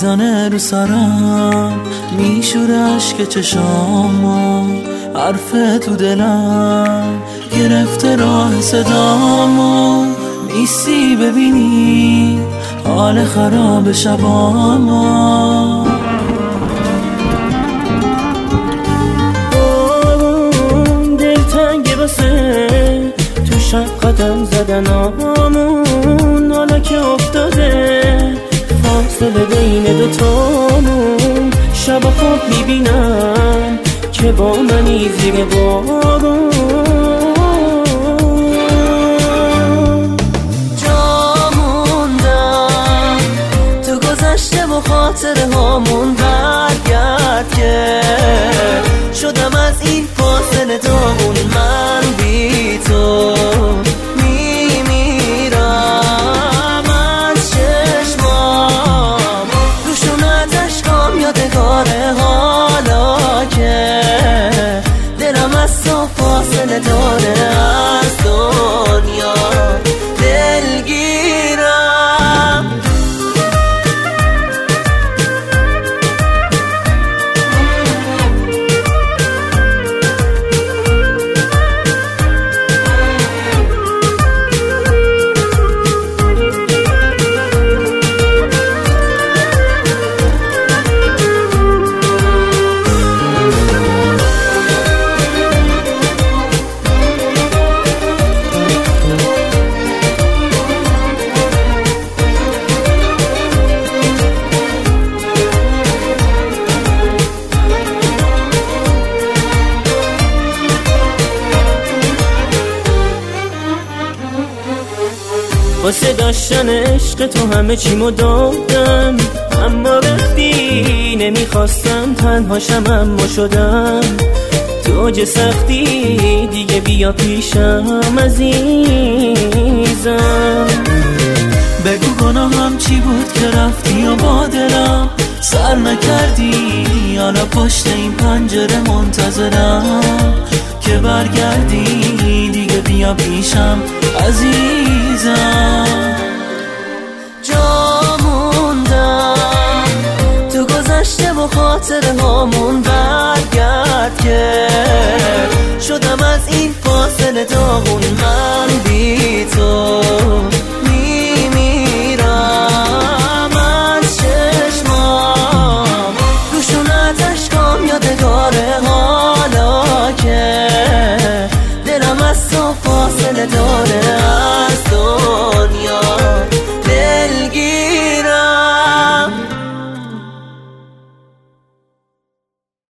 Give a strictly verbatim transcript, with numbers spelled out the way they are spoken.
میزنه رو سرم، میشوره عشق چشامو، حرف تو دلم گرفته راه صدامو. نیستی ببینی حال خراب شبامو. دلتنگه واسه تو شب قدم زدن آمون، حالا که افتاده فاصله بین دوتامون. شب خواب میبینم که با منی زیر بارون. جا موندم تو گذشته و خاطره هامون، برگرد که شدم از این فاصله دامون. من بی تو میمیرم از چشمام، روشونت اشکام یادگاره، حالا که دلم از تو فاصله داره، از دنیا دلگیرم. واسه داشتن عشق تو همه چیمو دادم، اما وقتی نمیخواستم تنهاشم اما شدم. تو اوج سختی دیگه بیا پیشم عزیزم. بگو گناهم چی بود که رفتی و با دلم سر نکردی، حالا پشت این پنجره منتظرم که برگردی دیگه بیا پیشم عزیزم. جا موندم تو گذشته و خاطره هامون.